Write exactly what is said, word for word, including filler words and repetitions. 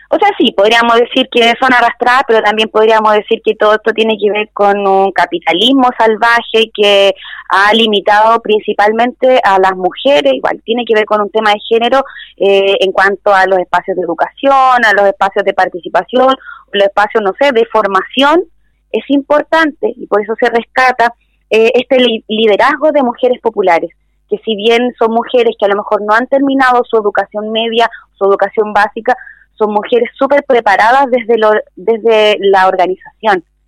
O sea, sí, podríamos decir que son arrastradas, pero también podríamos decir que todo esto tiene que ver con un capitalismo salvaje que ha limitado principalmente a las mujeres, igual tiene que ver con un tema de género eh, en cuanto a los espacios de educación, a los espacios de participación, los espacios, no sé, de formación. Es importante y por eso se rescata eh, este li- liderazgo de mujeres populares, que si bien son mujeres que a lo mejor no han terminado su educación media, su educación básica, son mujeres súper preparadas desde, lo, desde la organización.